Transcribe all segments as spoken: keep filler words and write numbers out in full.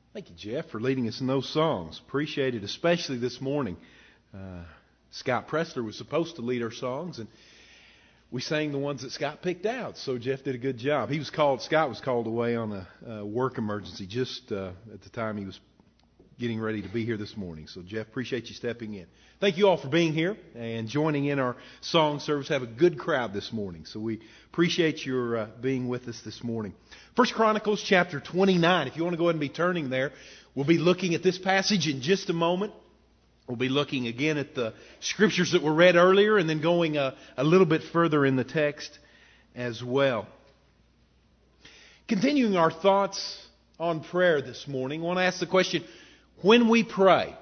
Thank you, Jeff, for leading us in those songs. Appreciate it, especially this morning. Uh, Scott Pressler was supposed to lead our songs, and we sang the ones that Scott picked out. So Jeff did a good job. He was called. Scott was called away on a, a work emergency just uh, at the time he was getting ready to be here this morning. So Jeff, appreciate you stepping in. Thank you all for being here and joining in our song service. Have a good crowd this morning. So we appreciate your uh, being with us this morning. First Chronicles chapter twenty-nine. If you want to go ahead and be turning there, we'll be looking at this passage in just a moment. We'll be looking again at the scriptures that were read earlier and then going a, a little bit further in the text as well. Continuing our thoughts on prayer this morning, I want to ask the question, when we pray,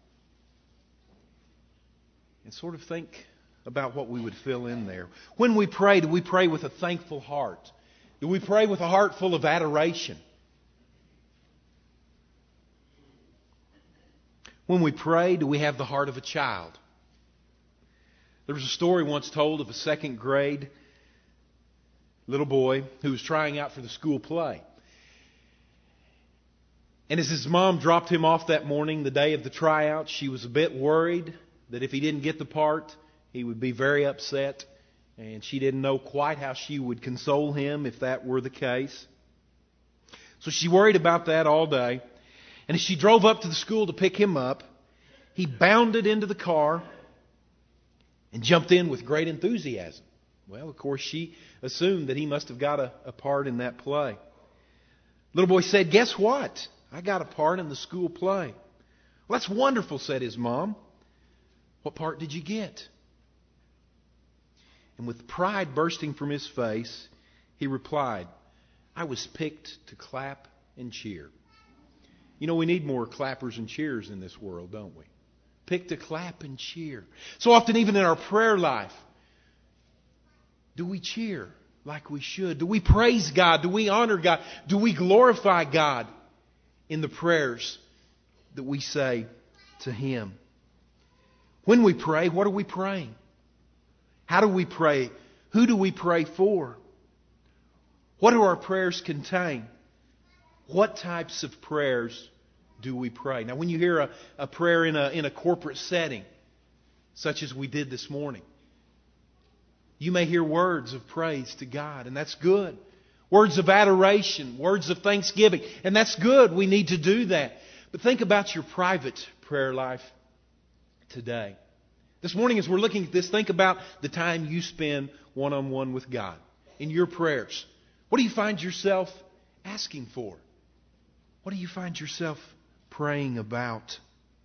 and sort of think about what we would fill in there. When we pray, do we pray with a thankful heart? Do we pray with a heart full of adoration? When we pray, do we have the heart of a child? There was a story once told of a second grade little boy who was trying out for the school play. And as his mom dropped him off that morning, the day of the tryout, she was a bit worried that if he didn't get the part, he would be very upset. And she didn't know quite how she would console him if that were the case. So she worried about that all day. And as she drove up to the school to pick him up, he bounded into the car and jumped in with great enthusiasm. Well, of course, she assumed that he must have got a, a part in that play. Little boy said, "Guess what? I got a part in the school play." "Well, that's wonderful," said his mom. "What part did you get?" And with pride bursting from his face, he replied, "I was picked to clap and cheer." You know, we need more clappers and cheers in this world, don't we? Picked to clap and cheer. So often, even in our prayer life, do we cheer like we should? Do we praise God? Do we honor God? Do we glorify God in the prayers that we say to Him? When we pray, what are we praying? How do we pray? Who do we pray for? What do our prayers contain? What types of prayers do we pray? Now, when you hear a, a prayer in a, in a corporate setting, such as we did this morning, you may hear words of praise to God, and that's good. Words of adoration, words of thanksgiving, and that's good. We need to do that. But think about your private prayer life today. This morning, as we're looking at this, think about the time you spend one-on-one with God in your prayers. What do you find yourself asking for? What do you find yourself praying about?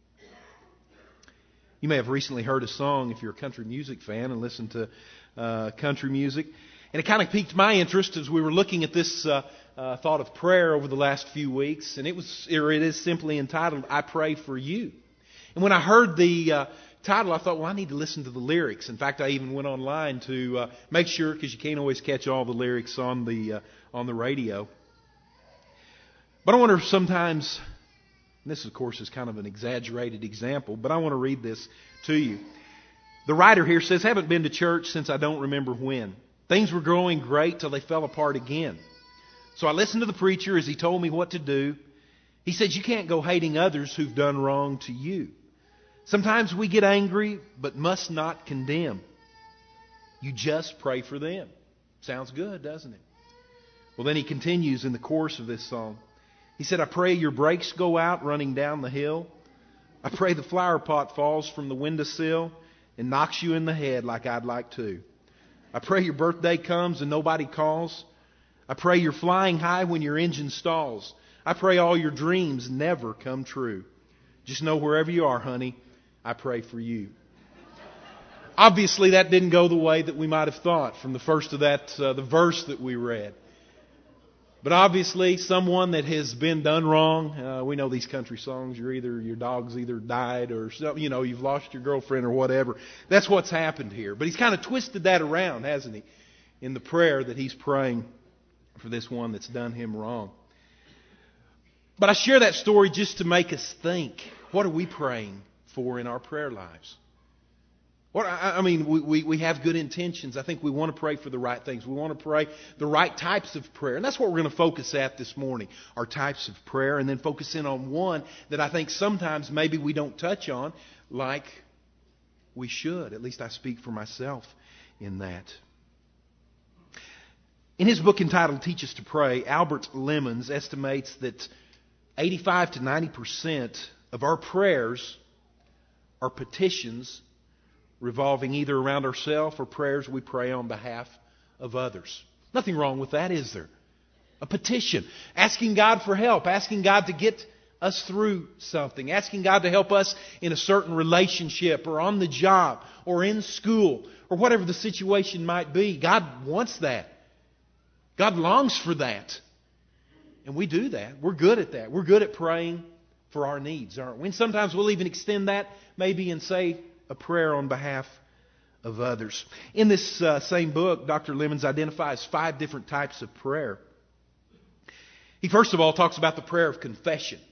You may have recently heard a song, if you're a country music fan and listen to uh, country music. And it kind of piqued my interest as we were looking at this uh, uh, thought of prayer over the last few weeks. And it was, or it is simply entitled, "I Pray for You." And when I heard the uh, title, I thought, well, I need to listen to the lyrics. In fact, I even went online to uh, make sure, because you can't always catch all the lyrics on the uh, on the radio. But I wonder sometimes, and this of course is kind of an exaggerated example, but I want to read this to you. The writer here says, "Haven't been to church since I don't remember when. Things were growing great till they fell apart again. So I listened to the preacher as he told me what to do. He said, you can't go hating others who've done wrong to you. Sometimes we get angry, but must not condemn. You just pray for them." Sounds good, doesn't it? Well, then he continues in the chorus of this song. He said, "I pray your brakes go out running down the hill. I pray the flower pot falls from the windowsill and knocks you in the head like I'd like to. I pray your birthday comes and nobody calls. I pray you're flying high when your engine stalls. I pray all your dreams never come true. Just know wherever you are, honey, I pray for you." Obviously, that didn't go the way that we might have thought from the first of that, uh, the verse that we read. But obviously, someone that has been done wrong, uh, we know these country songs, you're either, your dog's either died or, you know, you've lost your girlfriend or whatever. That's what's happened here. But he's kind of twisted that around, hasn't he, in the prayer that he's praying for this one that's done him wrong. But I share that story just to make us think, what are we praying for in our prayer lives? Or, I I mean, we, we, we have good intentions. I think we want to pray for the right things. We want to pray the right types of prayer. And that's what we're going to focus at this morning, our types of prayer, and then focus in on one that I think sometimes maybe we don't touch on like we should. At least I speak for myself in that. In his book entitled Teach Us to Pray, Albert Lemons estimates that eighty-five to ninety percent of our prayers are petitions revolving either around ourselves or prayers we pray on behalf of others. Nothing wrong with that, is there? A petition. Asking God for help. Asking God to get us through something. Asking God to help us in a certain relationship or on the job or in school or whatever the situation might be. God wants that. God longs for that. And we do that. We're good at that. We're good at praying for our needs, aren't we? And sometimes we'll even extend that maybe and say a prayer on behalf of others. In this uh, same book, Doctor Lemons identifies five different types of prayer. He first of all talks about the prayer of confession.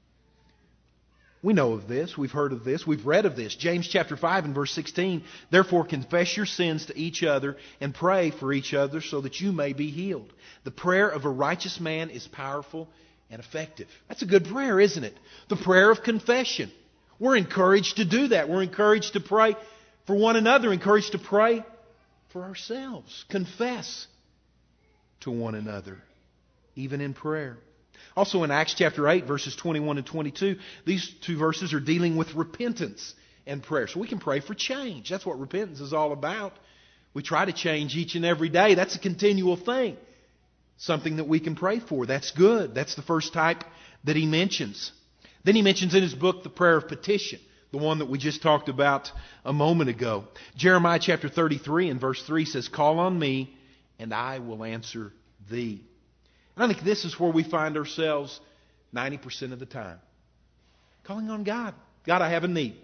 We know of this. We've heard of this. We've read of this. James chapter five and verse sixteen, therefore confess your sins to each other and pray for each other so that you may be healed. The prayer of a righteous man is powerful and effective. That's a good prayer, isn't it? The prayer of confession. We're encouraged to do that. We're encouraged to pray for one another, encouraged to pray for ourselves. Confess to one another, even in prayer. Also in Acts chapter eight, verses twenty-one and twenty-two, these two verses are dealing with repentance and prayer. So we can pray for change. That's what repentance is all about. We try to change each and every day. That's a continual thing. Something that we can pray for. That's good. That's the first type that he mentions. Then he mentions in his book the prayer of petition, the one that we just talked about a moment ago. Jeremiah chapter thirty-three and verse three says, call on me and I will answer thee. And I think this is where we find ourselves ninety percent of the time. Calling on God. God, I have a need.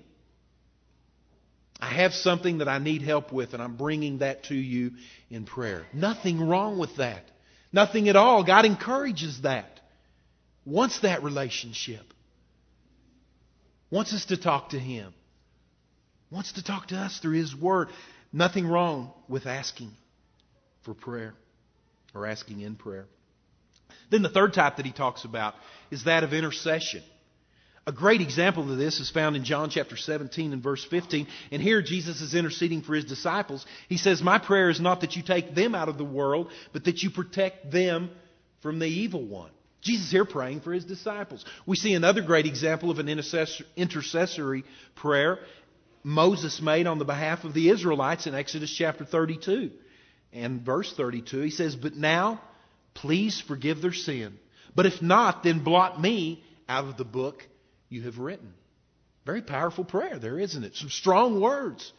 I have something that I need help with, and I'm bringing that to you in prayer. Nothing wrong with that. Nothing at all. God encourages that. Wants that relationship. Wants us to talk to Him. Wants to talk to us through His Word. Nothing wrong with asking for prayer or asking in prayer. Then the third type that he talks about is that of intercession. A great example of this is found in John chapter seventeen and verse fifteen. And here Jesus is interceding for His disciples. He says, my prayer is not that you take them out of the world, but that you protect them from the evil one. Jesus here praying for His disciples. We see another great example of an intercessory prayer Moses made on the behalf of the Israelites in Exodus chapter thirty-two and verse thirty-two. He says, but now please forgive their sin. But if not, then blot me out of the book you have written. Very powerful prayer there, isn't it? Some strong words.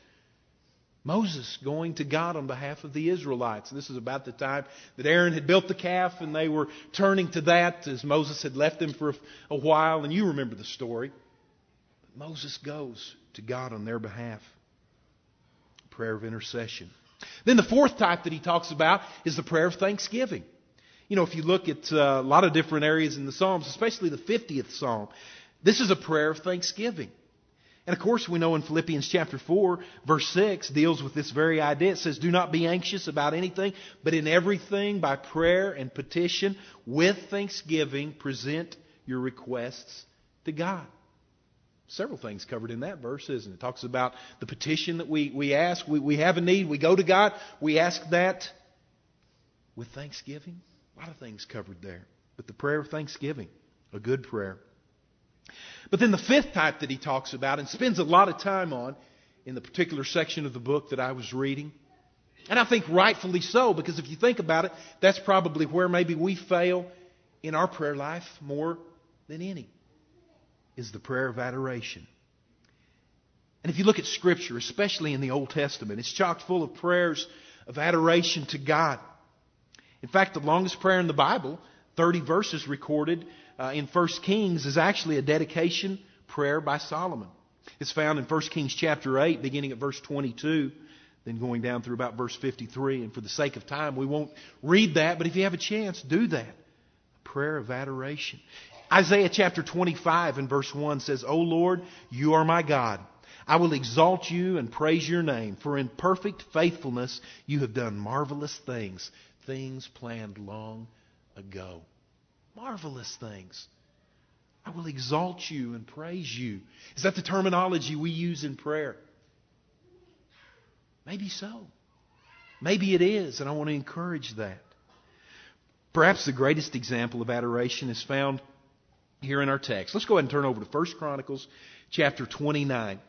Moses going to God on behalf of the Israelites. This is about the time that Aaron had built the calf and they were turning to that as Moses had left them for a, a while. And you remember the story. But Moses goes to God on their behalf. Prayer of intercession. Then the fourth type that he talks about is the prayer of thanksgiving. You know, if you look at uh, a lot of different areas in the Psalms, especially the fiftieth Psalm, this is a prayer of thanksgiving. And of course, we know in Philippians chapter four, verse six, deals with this very idea. It says, do not be anxious about anything, but in everything, by prayer and petition, with thanksgiving, present your requests to God. Several things covered in that verse, isn't it? It talks about the petition that we, we ask. We, we have a need. We go to God. We ask that with thanksgiving. A lot of things covered there. But the prayer of thanksgiving, a good prayer. But then the fifth type that he talks about and spends a lot of time on in the particular section of the book that I was reading. And I think rightfully so, because if you think about it, that's probably where maybe we fail in our prayer life more than any, is the prayer of adoration. And if you look at Scripture, especially in the Old Testament, it's chock full of prayers of adoration to God. In fact, the longest prayer in the Bible, thirty verses recorded uh, in First Kings, is actually a dedication prayer by Solomon. It's found in First Kings chapter eight, beginning at verse twenty-two, then going down through about verse fifty-three. And for the sake of time, we won't read that, but if you have a chance, do that. A prayer of adoration. Isaiah chapter twenty-five and verse one says, O Lord, you are my God. I will exalt you and praise your name, for in perfect faithfulness you have done marvelous things, things planned long ago. Marvelous things. I will exalt you and praise you. Is that the terminology we use in prayer? Maybe so. Maybe it is, and I want to encourage that. Perhaps the greatest example of adoration is found here in our text. Let's go ahead and turn over to First Chronicles chapter twenty-nine.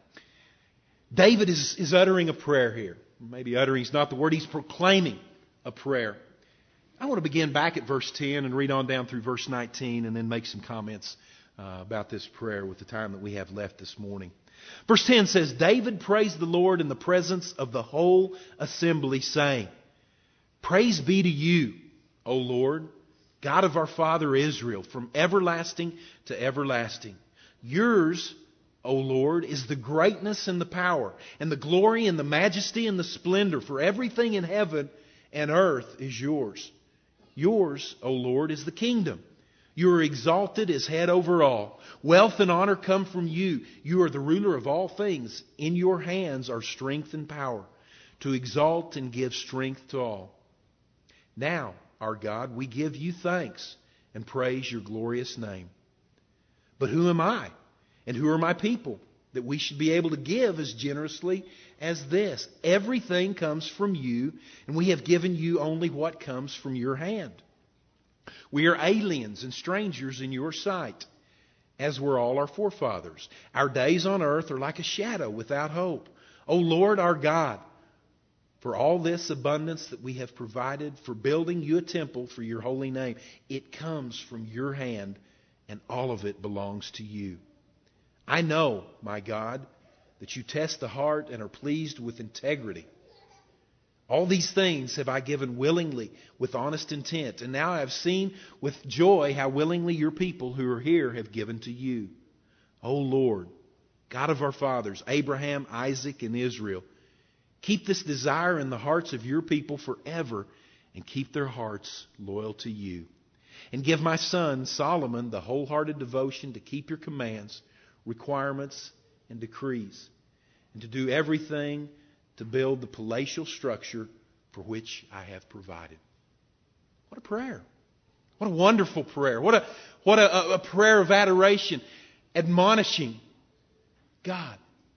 David is, is uttering a prayer here. Maybe uttering is not the word. He's proclaiming a prayer. I want to begin back at verse ten and read on down through verse nineteen and then make some comments uh, about this prayer with the time that we have left this morning. Verse ten says, David praised the Lord in the presence of the whole assembly, saying, Praise be to you, O Lord, God of our father Israel, from everlasting to everlasting. Yours, O Lord, is the greatness and the power, and the glory and the majesty and the splendor, for everything in heaven and earth is yours. Yours, O Lord, is the kingdom. You are exalted as head over all. Wealth and honor come from you. You are the ruler of all things. In your hands are strength and power, to exalt and give strength to all. Now, our God, we give you thanks and praise your glorious name. But who am I, and who are my people, that we should be able to give as generously as this? Everything comes from you, and we have given you only what comes from your hand. We are aliens and strangers in your sight, as were all our forefathers. Our days on earth are like a shadow without hope. O Lord our God, for all this abundance that we have provided for building you a temple for your holy name, it comes from your hand, and all of it belongs to you. I know, my God, that you test the heart and are pleased with integrity. All these things have I given willingly with honest intent, and now I have seen with joy how willingly your people who are here have given to you. O Lord, God of our fathers, Abraham, Isaac, and Israel, keep this desire in the hearts of your people forever, and keep their hearts loyal to you. And give my son Solomon the wholehearted devotion to keep your commands, requirements, and decrees, and to do everything to build the palatial structure for which I have provided. What a prayer. What a wonderful prayer. What a, what a, a prayer of adoration, admonishing God.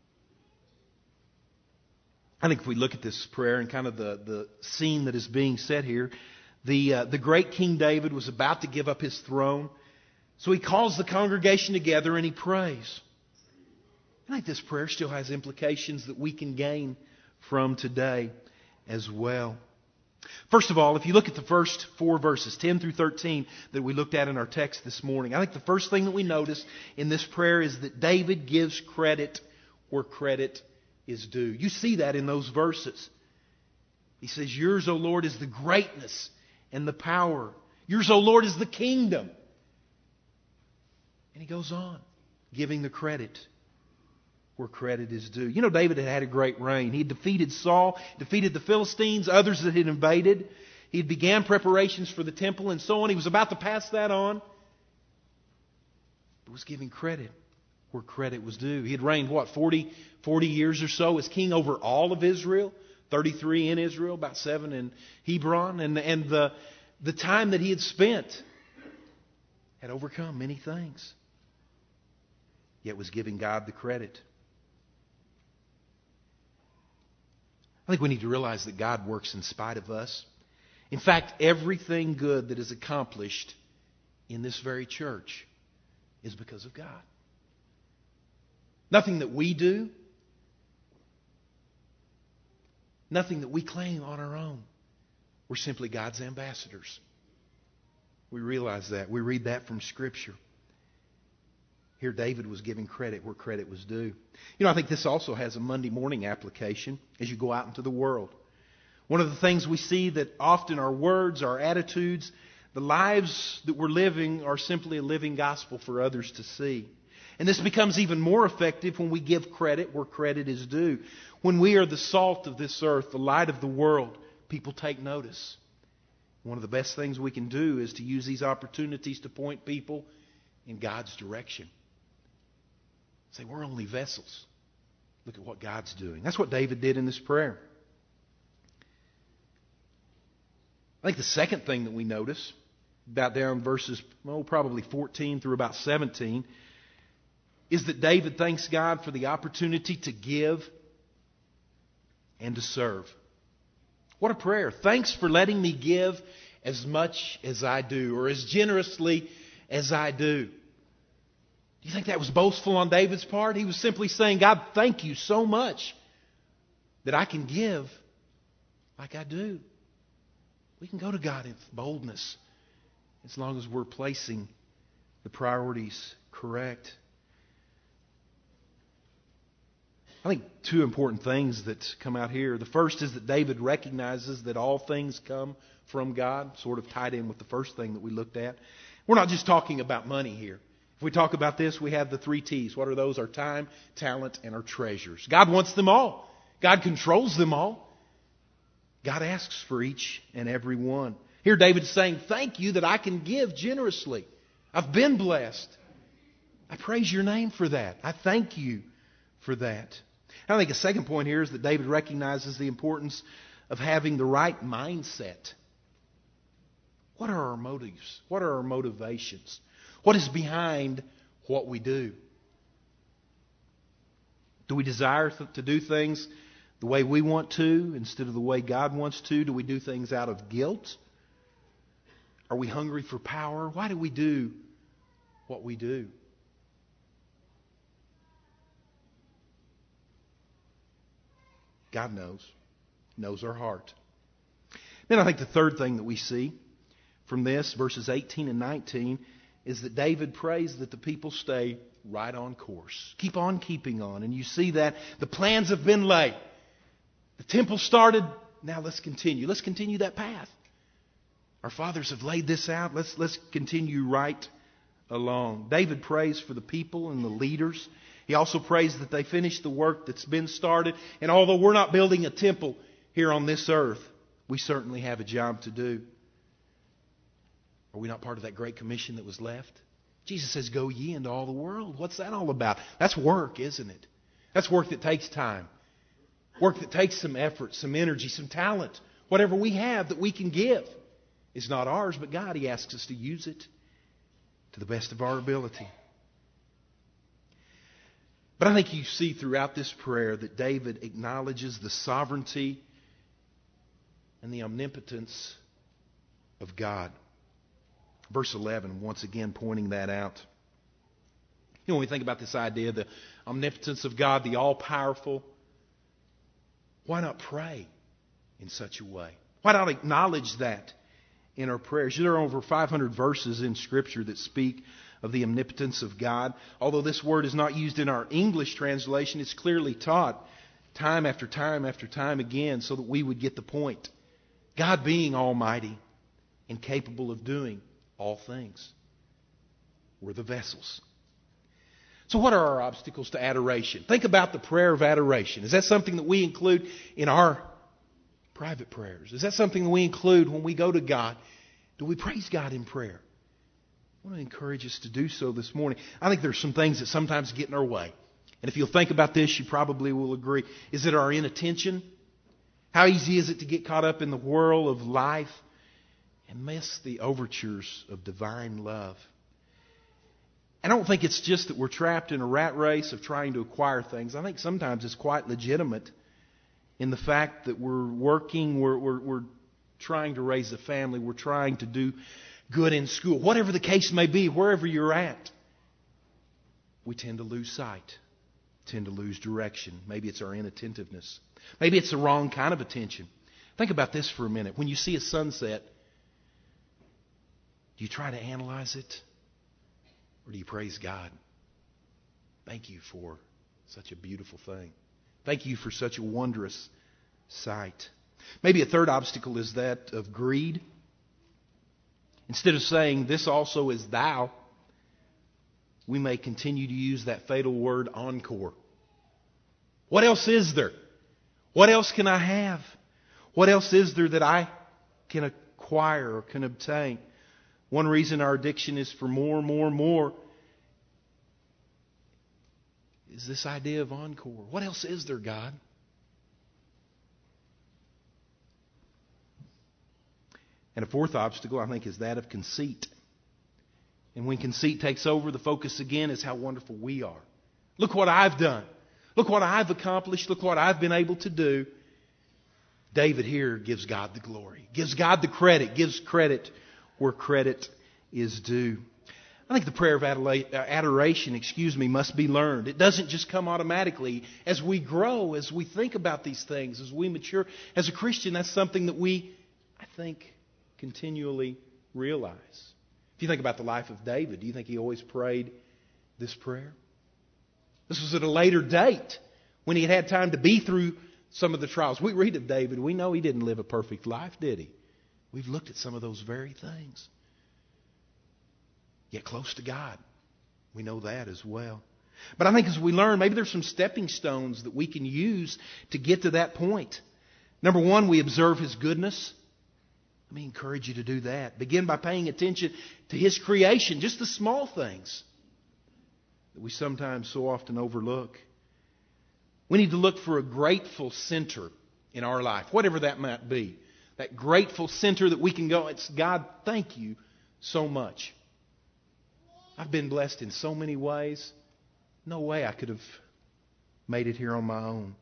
I think if we look at this prayer and kind of the, the scene that is being set here, the, uh, the great King David was about to give up his throne. So he calls the congregation together and he prays. I think this prayer still has implications that we can gain from today as well. First of all, if you look at the first four verses, ten through thirteen, that we looked at in our text this morning, I think the first thing that we notice in this prayer is that David gives credit where credit is due. You see that in those verses. He says, Yours, O Lord, is the greatness and the power. Yours, O Lord, is the kingdom. And he goes on, giving the credit where credit is due. You know, David had had a great reign. He had defeated Saul, defeated the Philistines, others that had invaded. He had began preparations for the temple and so on. He was about to pass that on. But was giving credit where credit was due. He had reigned, what, forty, forty years or so as king over all of Israel. thirty-three in Israel, about seven in Hebron. And, and the, the time that he had spent had overcome many things. Yet was giving God the credit. I think we need to realize that God works in spite of us. In fact, everything good that is accomplished in this very church is because of God. Nothing that we do, nothing that we claim on our own. We're simply God's ambassadors. We realize that. We read that from Scripture. Here David was giving credit where credit was due. You know, I think this also has a Monday morning application as you go out into the world. One of the things we see that often our words, our attitudes, the lives that we're living are simply a living gospel for others to see. And this becomes even more effective when we give credit where credit is due. When we are the salt of this earth, the light of the world, people take notice. One of the best things we can do is to use these opportunities to point people in God's direction. Say, we're only vessels. Look at what God's doing. That's what David did in this prayer. I think the second thing that we notice, about down verses, oh, probably fourteen through about seventeen, is that David thanks God for the opportunity to give and to serve. What a prayer. Thanks for letting me give as much as I do, or as generously as I do. Do you think that was boastful on David's part? He was simply saying, God, thank you so much that I can give like I do. We can go to God in boldness as long as we're placing the priorities correct. I think two important things that come out here. The first is that David recognizes that all things come from God, sort of tied in with the first thing that we looked at. We're not just talking about money here. If we talk about this, we have the three T's. What are those? Our time, talent, and our treasures. God wants them all. God controls them all. God asks for each and every one. Here David's saying, thank you that I can give generously. I've been blessed. I praise your name for that. I thank you for that. I think a second point here is that David recognizes the importance of having the right mindset. What are our motives? What are our motivations? What is behind what we do? Do we desire to do things the way we want to instead of the way God wants to? Do we do things out of guilt? Are we hungry for power? Why do we do what we do? God knows. He knows our heart. Then I think the third thing that we see from this, verses eighteen and nineteen, is that David prays that the people stay right on course. Keep on keeping on. And you see that the plans have been laid. The temple started. Now let's continue. Let's continue that path. Our fathers have laid this out. Let's, let's continue right along. David prays for the people and the leaders. He also prays that they finish the work that's been started. And although we're not building a temple here on this earth, we certainly have a job to do. Are we not part of that great commission that was left? Jesus says, go ye into all the world. What's that all about? That's work, isn't it? That's work that takes time. Work that takes some effort, some energy, some talent. Whatever we have that we can give is not ours, but God, He asks us to use it to the best of our ability. But I think you see throughout this prayer that David acknowledges the sovereignty and the omnipotence of God. Verse eleven, once again pointing that out. You know, when we think about this idea, the omnipotence of God, the all-powerful, why not pray in such a way? Why not acknowledge that in our prayers? There are over five hundred verses in Scripture that speak of the omnipotence of God. Although this word is not used in our English translation, it's clearly taught time after time after time again so that we would get the point. God being almighty and capable of doing all things. We're the vessels. So what are our obstacles to adoration? Think about the prayer of adoration. Is that something that we include in our private prayers? Is that something that we include when we go to God? Do we praise God in prayer? I want to encourage us to do so this morning. I think there's some things that sometimes get in our way. And if you'll think about this, you probably will agree. Is it our inattention? How easy is it to get caught up in the whirl of life and miss the overtures of divine love? I don't think it's just that we're trapped in a rat race of trying to acquire things. I think sometimes it's quite legitimate in the fact that we're working, we're, we're, we're trying to raise a family, we're trying to do good in school. Whatever the case may be, wherever you're at, we tend to lose sight, tend to lose direction. Maybe it's our inattentiveness. Maybe it's the wrong kind of attention. Think about this for a minute. When you see a sunset, do you try to analyze it? Or do you praise God? Thank you for such a beautiful thing. Thank you for such a wondrous sight. Maybe a third obstacle is that of greed. Instead of saying, this also is thou, we may continue to use that fatal word, encore. What else is there? What else can I have? What else is there that I can acquire or can obtain? One reason our addiction is for more, more, more is this idea of encore. What else is there, God? And a fourth obstacle, I think, is that of conceit. And when conceit takes over, the focus again is how wonderful we are. Look what I've done. Look what I've accomplished. Look what I've been able to do. David here gives God the glory, gives God the credit, gives credit where credit is due. I think the prayer of adoration, excuse me, must be learned. It doesn't just come automatically. As we grow, as we think about these things, as we mature, as a Christian, that's something that we, I think, continually realize. If you think about the life of David, do you think he always prayed this prayer? This was at a later date when he had had time to be through some of the trials. We read of David. We know he didn't live a perfect life, did he? We've looked at some of those very things. Yet close to God. We know that as well. But I think as we learn, maybe there's some stepping stones that we can use to get to that point. Number one, we observe His goodness. Let me encourage you to do that. Begin by paying attention to His creation, just the small things that we sometimes so often overlook. We need to look for a grateful center in our life, whatever that might be. That grateful center that we can go, it's God, thank you so much. I've been blessed in so many ways. No way I could have made it here on my own.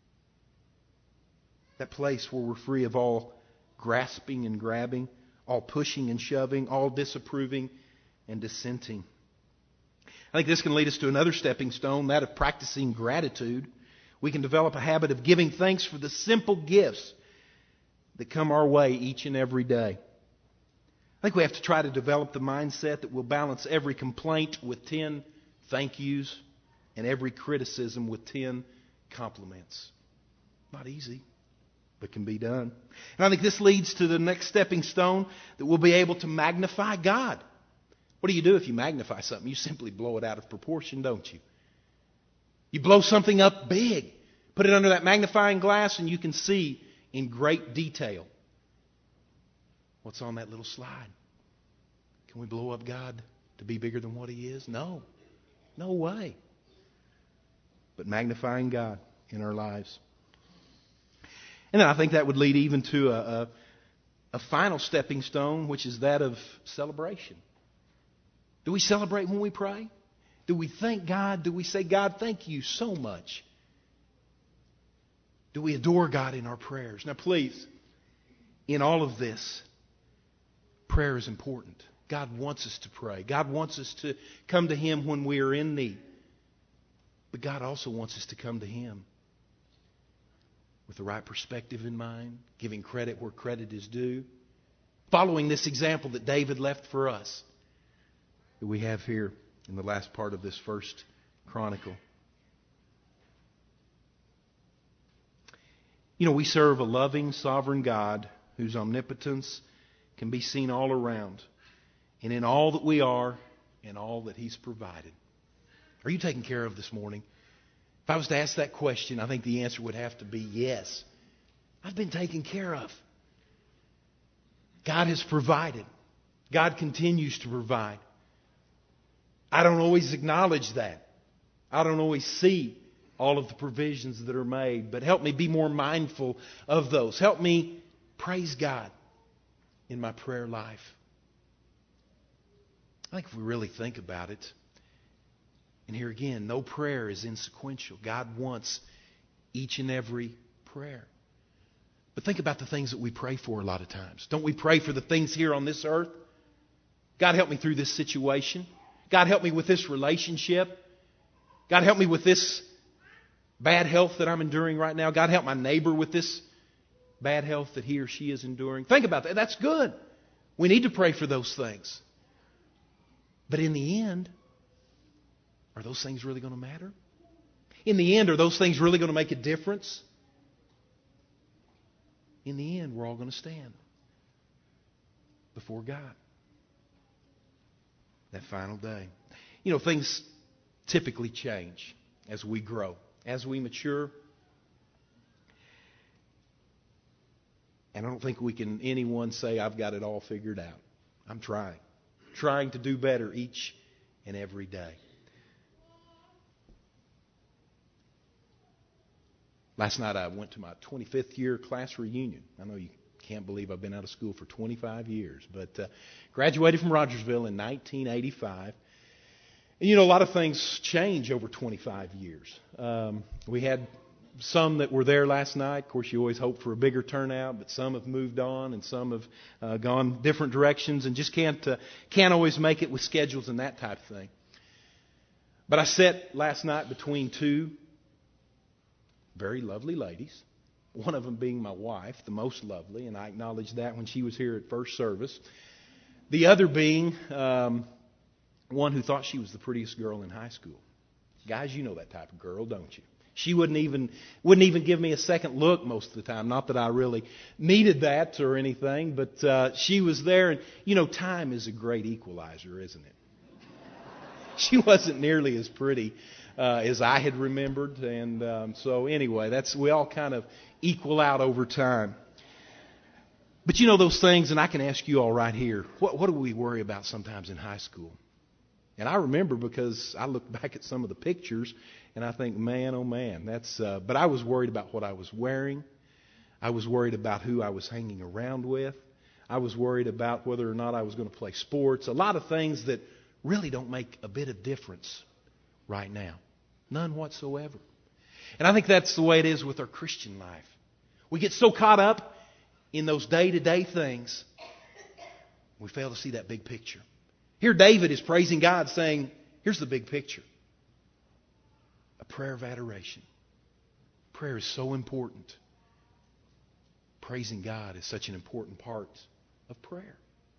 That place where we're free of all grasping and grabbing, all pushing and shoving, all disapproving and dissenting. I think this can lead us to another stepping stone, that of practicing gratitude. We can develop a habit of giving thanks for the simple gifts that come our way each and every day. I think we have to try to develop the mindset that will balance every complaint with ten thank yous and every criticism with ten compliments. Not easy, but can be done. And I think this leads to the next stepping stone, that we'll be able to magnify God. What do you do if you magnify something? You simply blow it out of proportion, don't you? You blow something up big, put it under that magnifying glass, and you can see in great detail what's on that little slide. Can we blow up God to be bigger than what He is? No. No way. But magnifying God in our lives. And then I think that would lead even to a, a, a final stepping stone, which is that of celebration. Do we celebrate when we pray? Do we thank God? Do we say, God, thank you so much? Do we adore God in our prayers? Now please, in all of this, prayer is important. God wants us to pray. God wants us to come to Him when we are in need. But God also wants us to come to Him with the right perspective in mind, giving credit where credit is due, following this example that David left for us that we have here in the last part of this first chronicle. You know, we serve a loving, sovereign God whose omnipotence can be seen all around and in all that we are and all that He's provided. Are you taken care of this morning? If I was to ask that question, I think the answer would have to be yes. I've been taken care of. God has provided. God continues to provide. I don't always acknowledge that. I don't always see all of the provisions that are made, but help me be more mindful of those. Help me praise God in my prayer life. I think if we really think about it, and here again, no prayer is insequential. God wants each and every prayer. But think about the things that we pray for a lot of times. Don't we pray for the things here on this earth? God, help me through this situation. God, help me with this relationship. God, help me with this bad health that I'm enduring right now. God, help my neighbor with this bad health that he or she is enduring. Think about that. That's good. We need to pray for those things. But in the end, are those things really going to matter? In the end, are those things really going to make a difference? In the end, we're all going to stand before God. That final day. You know, things typically change as we grow, as we mature. And I don't think we can, anyone say, I've got it all figured out. I'm trying. Trying to do better each and every day. Last night I went to my twenty-fifth year class reunion. I know you can't believe I've been out of school for twenty-five years, but uh, graduated from Rogersville in nineteen eighty-five. And you know, a lot of things change over twenty-five years. Um, we had some that were there last night. Of course, you always hope for a bigger turnout, but some have moved on and some have uh, gone different directions and just can't uh, can't always make it with schedules and that type of thing. But I sat last night between two very lovely ladies, one of them being my wife, the most lovely, and I acknowledged that when she was here at first service. The other being um, one who thought she was the prettiest girl in high school. Guys, you know that type of girl, don't you? She wouldn't even wouldn't even give me a second look most of the time. Not that I really needed that or anything, but uh, she was there. And, you know, time is a great equalizer, isn't it? She wasn't nearly as pretty uh, as I had remembered. And um, so anyway, that's we all kind of equal out over time. But you know those things, and I can ask you all right here, what, what do we worry about sometimes in high school? And I remember because I look back at some of the pictures and I think, man, oh man, that's. Uh, but I was worried about what I was wearing. I was worried about who I was hanging around with. I was worried about whether or not I was going to play sports. A lot of things that really don't make a bit of difference right now. None whatsoever. And I think that's the way it is with our Christian life. We get so caught up in those day-to-day things, we fail to see that big picture. Here David is praising God, saying, here's the big picture. A prayer of adoration. Prayer is so important. Praising God is such an important part of prayer.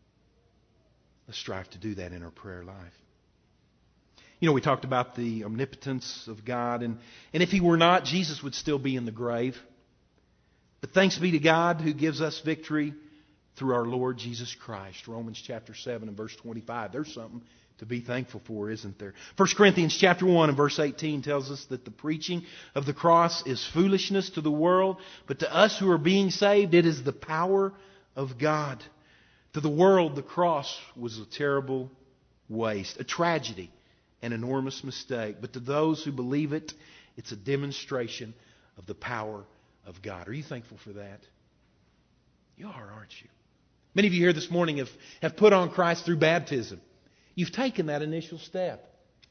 Let's strive to do that in our prayer life. You know, we talked about the omnipotence of God, and, and if He were not, Jesus would still be in the grave. But thanks be to God who gives us victory through our Lord Jesus Christ. Romans chapter seven and verse twenty-five. There's something to be thankful for, isn't there? First Corinthians chapter one and verse eighteen tells us that the preaching of the cross is foolishness to the world, but to us who are being saved, it is the power of God. To the world, the cross was a terrible waste, a tragedy, an enormous mistake. But to those who believe it, it's a demonstration of the power of God. Are you thankful for that? You are, aren't you? Many of you here this morning have, have put on Christ through baptism. You've taken that initial step.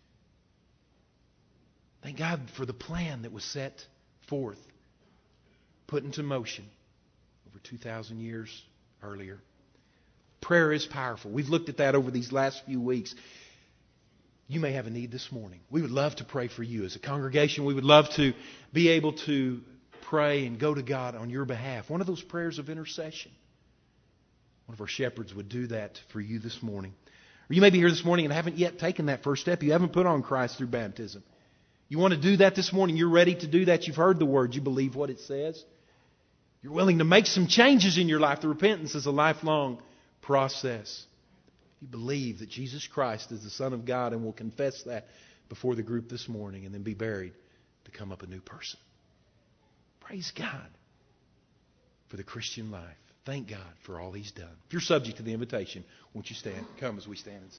Thank God for the plan that was set forth, put into motion over two thousand years earlier. Prayer is powerful. We've looked at that over these last few weeks. You may have a need this morning. We would love to pray for you. As a congregation, we would love to be able to pray and go to God on your behalf. One of those prayers of intercession. One of our shepherds would do that for you this morning. Or you may be here this morning and haven't yet taken that first step. You haven't put on Christ through baptism. You want to do that this morning. You're ready to do that. You've heard the word. You believe what it says. You're willing to make some changes in your life. The repentance is a lifelong process. You believe that Jesus Christ is the Son of God and will confess that before the group this morning and then be buried to come up a new person. Praise God for the Christian life. Thank God for all He's done. If you're subject to the invitation, won't you stand? Come as we stand.